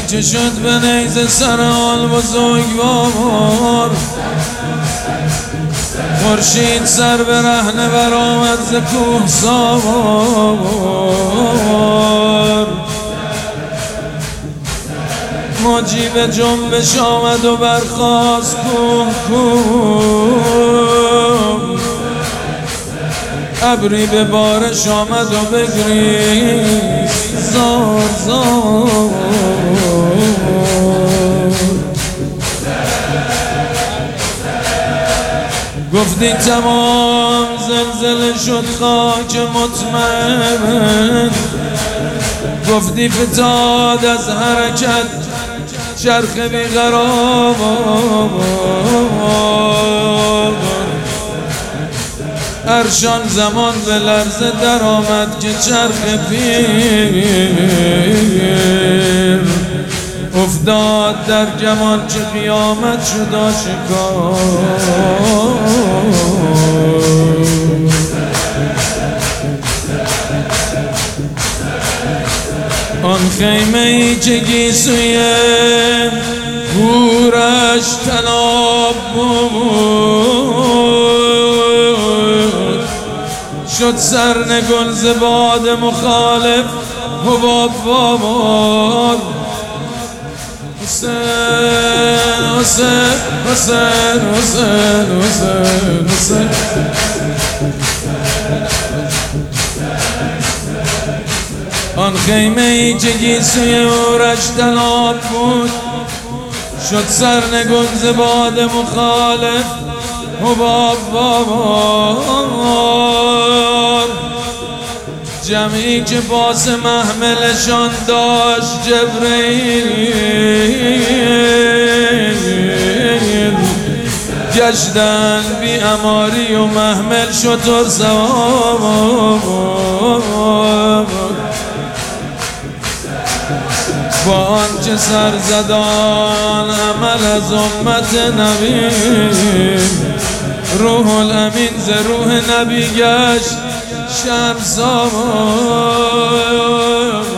که شد به نیزه سر آل بزرگوار، خورشید سر به رهنه برآمد ز کوه سوار. موجی به جنبش آمد و برخاست کوه کوه، ابری به بارش آمد و بگریست زار زار. گفتی تمام زلزله شد خاک مطمئن، گفتی فتاد از حرکت چرخ بیقرار. ارشان زمان به لرزه در آمد که چرخ پیر افتاد در گمان، چه قیامت شد آشکار. آن خیمه ای که گیسوی گورش طناب بود، شد سرنگون ز باد مخالف حباب واماد. حسین حسین حسین حسین حسین حسین. آن خیمه ای که گیسوی اورش طناب بود، شد سرنگون ز باد مخالف حباب واماد. جمعی که باس محملشان داشت جبرئیل، گشتن بی اماری و محمل شتر سوار. با آنچه سر زدان عمل از امت نبی، روح الامین ز روح نبی گشت شمسوار.